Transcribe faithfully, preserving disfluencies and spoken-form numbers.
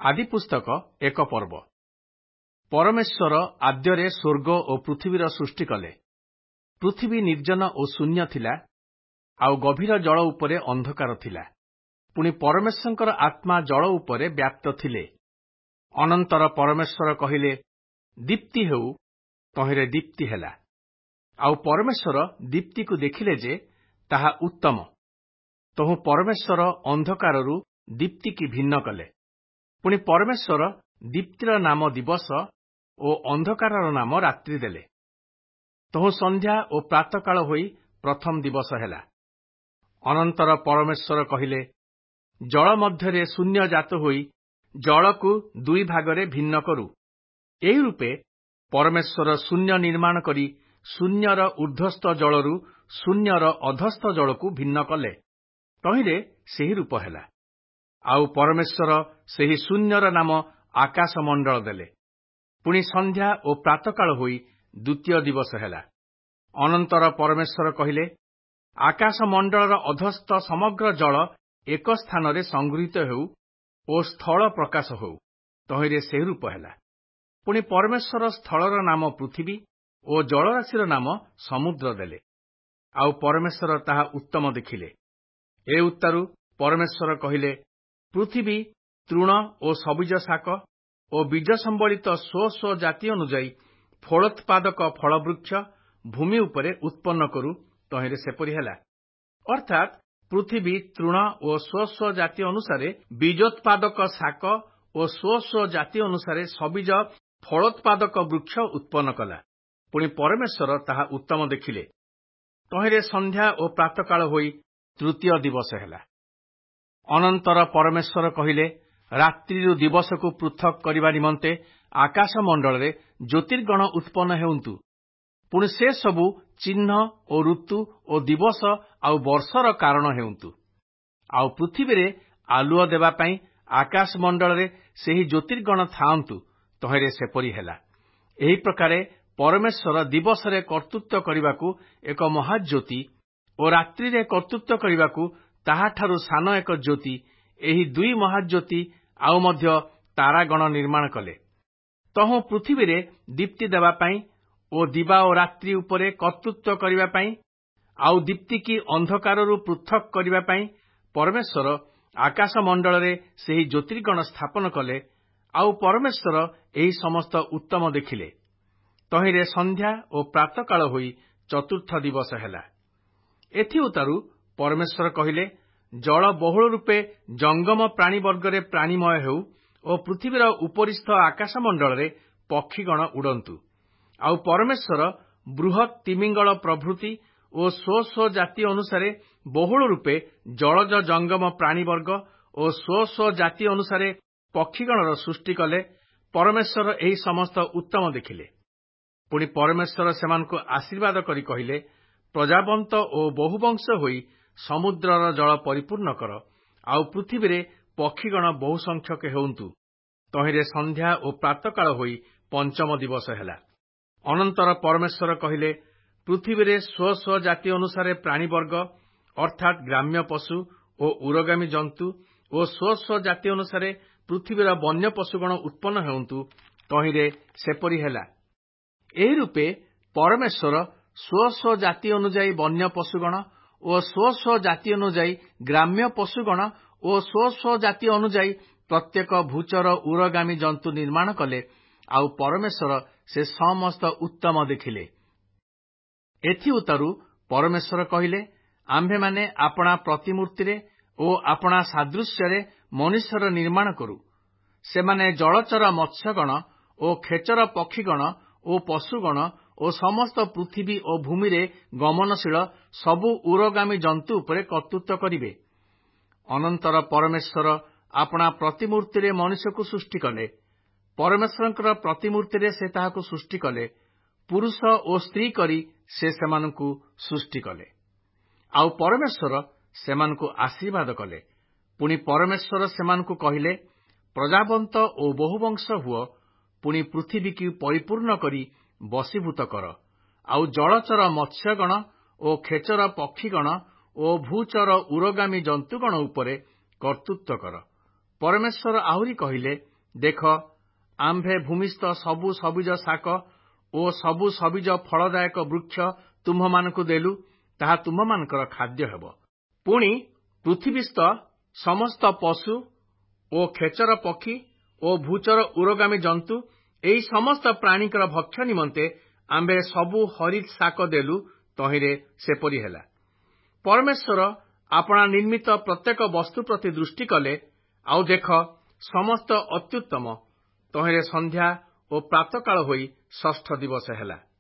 ଆଦି ପୁସ୍ତକ ଏକ ପର୍ବ। ପରମେଶ୍ୱର ଆଦ୍ୟରେ ସ୍ୱର୍ଗ ଓ ପୃଥିବୀର ସୃଷ୍ଟି କଲେ। ପୃଥିବୀ ନିର୍ଜନ ଓ ଶୂନ୍ୟ ଥିଲା, ଆଉ ଗଭୀର ଜଳ ଉପରେ ଅନ୍ଧକାର ଥିଲା। ପୁଣି ପରମେଶ୍ୱରଙ୍କର ଆତ୍ମା ଜଳ ଉପରେ ବ୍ୟାପ୍ତ ଥିଲେ। ଅନନ୍ତର ପରମେଶ୍ୱର କହିଲେ, ଦୀପ୍ତି ହେଉ, ତହିଁରେ ଦୀପ୍ତି ହେଲା। ଆଉ ପରମେଶ୍ୱର ଦୀପ୍ତିକୁ ଦେଖିଲେ ଯେ ତାହା ଉତ୍ତମ। ତହୁଁ ପରମେଶ୍ୱର ଅନ୍ଧକାରରୁ ଦୀପ୍ତିକି ଭିନ୍ନ କଲେ। ପୁଣି ପରମେଶ୍ୱର ଦୀପ୍ତିର ନାମ ଦିବସ ଓ ଅନ୍ଧକାରର ନାମ ରାତ୍ରି ଦେଲେ। ତହୁଁ ସନ୍ଧ୍ୟା ଓ ପ୍ରାତଃକାଳ ହୋଇ ପ୍ରଥମ ଦିବସ ହେଲା। ଅନନ୍ତର ପରମେଶ୍ୱର କହିଲେ, ଜଳ ମଧ୍ୟରେ ଶୂନ୍ୟ ଜାତ ହୋଇ ଜଳକୁ ଦୁଇ ଭାଗରେ ଭିନ୍ନ କରୁ। ଏହି ରୂପେ ପରମେଶ୍ୱର ଶୂନ୍ୟ ନିର୍ମାଣ କରି ଶୂନ୍ୟର ଊର୍ଦ୍ଧ୍ୱସ୍ଥ ଜଳରୁ ଶୂନ୍ୟର ଅଧସ୍ଥ ଜଳକୁ ଭିନ୍ନ କଲେ। ତହିଁରେ ସେହି ରୂପ ହେଲା। ଆଉ ପରମେଶ୍ୱର ସେହି ଶୂନ୍ୟର ନାମ ଆକାଶମଣ୍ଡଳ ଦେଲେ। ପୁଣି ସନ୍ଧ୍ୟା ଓ ପ୍ରାତଃକାଳ ହୋଇ ଦ୍ୱିତୀୟ ଦିବସ ହେଲା। ଅନନ୍ତର ପରମେଶ୍ୱର କହିଲେ, ଆକାଶମଣ୍ଡଳର ଅଧସ୍ଥ ସମଗ୍ର ଜଳ ଏକ ସ୍ଥାନରେ ସଂଗୃହୀତ ହେଉ ଓ ସ୍ଥଳ ପ୍ରକାଶ ହେଉ। ତହିଁରେ ସେହି ରୂପ ହେଲା। ପୁଣି ପରମେଶ୍ୱର ସ୍ଥଳର ନାମ ପୃଥିବୀ ଓ ଜଳରାଶିର ନାମ ସମୁଦ୍ର ଦେଲେ। ଆଉ ପରମେଶ୍ୱର ତାହା ଉତ୍ତମ ଦେଖିଲେ। ଏ ଉତ୍ତାରୁ ପରମେଶ୍ୱର କହିଲେ, ପୃଥିବୀ ତୃଣ ଓ ସବୁଜ ଶାକ ଓ ବୀଜ ସମ୍ବଳିତ ସ୍ୱ ସ୍ୱ ଜାତି ଅନୁଯାୟୀ ଫଳୋତ୍ପାଦକ ଫଳବୃକ୍ଷ ଭୂମି ଉପରେ ଉତ୍ପନ୍ନ କରୁ। ତହିଁରେ ସେପରି ହେଲା। ଅର୍ଥାତ୍ ପୃଥିବୀ ତୃଣ ଓ ସ୍ୱ ସ୍ୱ ଜାତି ଅନୁସାରେ ବୀଜୋତ୍ପାଦକ ଶାକ ଓ ସ୍ୱ ସ୍ୱ ଜାତି ଅନୁସାରେ ସବୁଜ ଫଳୋତ୍ପାଦକ ବୃକ୍ଷ ଉତ୍ପନ୍ନ କଲା। ପୁଣି ପରମେଶ୍ୱର ତାହା ଉତ୍ତମ ଦେଖିଲେ। ତହିଁରେ ସନ୍ଧ୍ୟା ଓ ପ୍ରାତଃକାଳ ହୋଇ ତୃତୀୟ ଦିବସ ହେଲା। ଅନନ୍ତର ପରମେଶ୍ୱର କହିଲେ, ରାତ୍ରିରୁ ଦିବସକୁ ପୃଥକ୍ କରିବା ନିମନ୍ତେ ଆକାଶମଣ୍ଡଳରେ ଜ୍ୟୋତିର୍ଗଣ ଉତ୍ପନ୍ନ ହେଉନ୍ତୁ। ପୁଣି ସେ ସବୁ ଚିହ୍ନ ଓ ଋତୁ ଓ ଦିବସ ଆଉ ବର୍ଷର କାରଣ ହେଉନ୍ତୁ। ଆଉ ପୃଥିବୀରେ ଆଲୁଅ ଦେବା ପାଇଁ ଆକାଶମଣ୍ଡଳରେ ସେହି ଜ୍ୟୋତିର୍ଗଣ ଥାଆନ୍ତୁ। ତହିଁରେ ସେପରି ହେଲା। ଏହି ପ୍ରକାରେ ପରମେଶ୍ୱର ଦିବସରେ କର୍ତ୍ତୃତ୍ୱ କରିବାକୁ ଏକ ମହାଜ୍ୟୋତି ଓ ରାତ୍ରିରେ କର୍ତ୍ତୃତ୍ୱ କରିବାକୁ ତାହାଠାରୁ ସାନ ଏକ ଜ୍ୟୋତି, ଏହି ଦୁଇ ମହାଜ୍ୟୋତି ଆଉ ମଧ୍ୟ ତାରାଗଣ ନିର୍ମାଣ କଲେ। ତହୁଁ ପୃଥିବୀରେ ଦୀପ୍ତି ଦେବା ପାଇଁ ଓ ଦିବା ଓ ରାତ୍ରି ଉପରେ କର୍ତ୍ତୃତ୍ୱ କରିବା ପାଇଁ ଆଉ ଦୀପ୍ତିକି ଅନ୍ଧକାରରୁ ପୃଥକ୍ କରିବା ପାଇଁ ପରମେଶ୍ୱର ଆକାଶମଣ୍ଡଳରେ ସେହି ଜ୍ୟୋତିର୍ଗଣ ସ୍ଥାପନ କଲେ। ଆଉ ପରମେଶ୍ୱର ଏହି ସମସ୍ତ ଉତ୍ତମ ଦେଖିଲେ। ତହିଁରେ ସନ୍ଧ୍ୟା ଓ ପ୍ରାତଃକାଳ ହୋଇ ଚତୁର୍ଥ ଦିବସ ହେଲା। ଏଥିଉତ୍ତାରୁ ପରମେଶ୍ୱର କହିଲେ, ଜଳ ବହୁଳ ରୂପେ ଜଙ୍ଗମ ପ୍ରାଣୀ ବର୍ଗରେ ପ୍ରାଣୀମୟ ହେଉ ଓ ପୃଥିବୀର ଉପରିସ୍ଥ ଆକାଶମଣ୍ଡଳରେ ପକ୍ଷୀଗଣ ଉଡ଼ନ୍ତୁ। ଆଉ ପରମେଶ୍ୱର ବୃହତ୍ ତିମିଙ୍ଗଳ ପ୍ରଭୃତି ଓ ସ୍ୱ ସ୍ୱ ଜାତି ଅନୁସାରେ ବହୁଳ ରୂପେ ଜଳଜ ଜଙ୍ଗମ ପ୍ରାଣୀବର୍ଗ ଓ ସ୍ୱ ସ୍ୱ ଜାତି ଅନୁସାରେ ପକ୍ଷୀଗଣର ସୃଷ୍ଟି କଲେ। ପରମେଶ୍ୱର ଏହି ସମସ୍ତ ଉତ୍ତମ ଦେଖିଲେ। ପୁଣି ପରମେଶ୍ୱର ସେମାନଙ୍କୁ ଆଶୀର୍ବାଦ କରି କହିଲେ, ପ୍ରଜାବନ୍ତ ଓ ବହୁବଂଶ ହୋଇ ସମୁଦ୍ରର ଜଳ ପରିପୂର୍ଣ୍ଣ କର। ଆଉ ପୃଥିବୀରେ ପକ୍ଷୀଗଣ ବହୁ ସଂଖ୍ୟକ ହେଉନ୍ତୁ। ତହିଁରେ ସନ୍ଧ୍ୟା ଓ ପ୍ରାତଃକାଳ ହୋଇ ପଞ୍ଚମ ଦିବସ ହେଲା। ଅନନ୍ତର ପରମେଶ୍ୱର କହିଲେ, ପୃଥିବୀରେ ସ୍ୱ ସ୍ୱ ଜାତି ଅନୁସାରେ ପ୍ରାଣୀବର୍ଗ ଅର୍ଥାତ୍ ଗ୍ରାମ୍ୟ ପଶୁ ଓ ଉରଗାମୀ ଜନ୍ତୁ ଓ ସ୍ୱ ସ୍ୱ ଜାତି ଅନୁସାରେ ପୃଥିବୀର ବନ୍ୟ ପଶୁଗଣ ଉତ୍ପନ୍ନ ହେଉନ୍ତୁ। ତହିଁରେ ସେପରି ହେଲା। ଏହି ରୂପେ ପରମେଶ୍ୱର ସ୍ୱ ସ୍ୱ ଜାତି ଅନୁଯାୟୀ ବନ୍ୟ ପଶୁଗଣ ଓ ସ୍ୱ ସ୍ୱ ଜାତି ଅନୁଯାୟୀ ଗ୍ରାମ୍ୟ ପଶୁଗଣ ଓ ସ୍ୱ ସ୍ୱ ଜାତି ଅନୁଯାୟୀ ପ୍ରତ୍ୟେକ ଭୂଚର ଉରଗାମୀ ଜନ୍ତୁ ନିର୍ମାଣ କଲେ। ଆଉ ପରମେଶ୍ୱର ସେ ସମସ୍ତ ଉତ୍ତମ ଦେଖିଲେ। ଏଥିଉତ୍ତାରୁ ପରମେଶ୍ୱର କହିଲେ, ଆମ୍ଭେମାନେ ଆପଣା ପ୍ରତିମୂର୍ତ୍ତିରେ ଓ ଆପଣା ସାଦୃଶ୍ୟରେ ମନୁଷ୍ୟର ନିର୍ମାଣ କରୁ। ସେମାନେ ଜଳଚର ମତ୍ସ୍ୟଗଣ ଓ ଖେଚର ପକ୍ଷୀଗଣ ଓ ପଶୁଗଣ ଓ ସମସ୍ତ ପୃଥିବୀ ଓ ଭୂମିରେ ଗମନଶୀଳ ସବୁ ଉରଗାମୀ ଜନ୍ତୁ ଉପରେ କର୍ତ୍ତୃତ୍ୱ କରିବେ। ଅନନ୍ତର ପରମେଶ୍ୱର ଆପଣା ପ୍ରତିମୂର୍ତ୍ତିରେ ମନୁଷ୍ୟକୁ ସୃଷ୍ଟି କଲେ। ପରମେଶ୍ୱରଙ୍କର ପ୍ରତିମୂର୍ତ୍ତିରେ ସେ ତାହାକୁ ସୃଷ୍ଟି କଲେ। ପୁରୁଷ ଓ ସ୍ତ୍ରୀ କରି ସେ ସେମାନଙ୍କୁ ସୃଷ୍ଟି କଲେ। ଆଉ ପରମେଶ୍ୱର ସେମାନଙ୍କୁ ଆଶୀର୍ବାଦ କଲେ। ପୁଣି ପରମେଶ୍ୱର ସେମାନଙ୍କୁ କହିଲେ, ପ୍ରଜାବନ୍ତ ଓ ବହୁବଂଶ ହୁଅ। ପୁଣି ପୃଥିବୀକୁ ପରିପୂର୍ଣ୍ଣ କରି ବଶୀଭୂତ କର। ଆଉ ଜଳଚର ମତ୍ସ୍ୟଗଣ ଓ ଖେଚର ପକ୍ଷୀଗଣ ଓ ଭୂଚର ଉରଗାମୀ ଜନ୍ତୁଗଣ ଉପରେ କର୍ତ୍ତୃତ୍ୱ କର। ପରମେଶ୍ୱର ଆହୁରି କହିଲେ, ଦେଖ, ଆମ୍ଭେ ଭୂମିସ୍ଥ ସବୁ ସବୁଜ ଶାକ ଓ ସବୁ ସବୁଜ ଫଳଦାୟକ ବୃକ୍ଷ ତୁମ୍ଭମାନଙ୍କୁ ଦେଲୁ, ତାହା ତୁମ୍ଭମାନଙ୍କର ଖାଦ୍ୟ ହେବ। ପୁଣି ପୃଥିବୀସ୍ଥ ସମସ୍ତ ପଶୁ ଓ ଖେଚର ପକ୍ଷୀ ଓ ଭୂଚର ଉରଗାମୀ ଜନ୍ତୁ, ଏହି ସମସ୍ତ ପ୍ରାଣୀଙ୍କର ଭକ୍ଷ୍ୟ ନିମନ୍ତେ ଆମ୍ଭେ ସବୁ ହରିତ୍ ଶାକ ଦେଲୁ। ତହିଁରେ ସେପରି ହେଲା। ପରମେଶ୍ୱର ଆପଣା ନିର୍ମିତ ପ୍ରତ୍ୟେକ ବସ୍ତୁ ପ୍ରତି ଦୃଷ୍ଟି କଲେ, ଆଉ ଦେଖ, ସମସ୍ତ ଅତ୍ୟୁତ୍ତମ। ତହିଁରେ ସନ୍ଧ୍ୟା ଓ ପ୍ରାତଃକାଳ ହୋଇ ଷଷ୍ଠ ଦିବସ ହେଲା।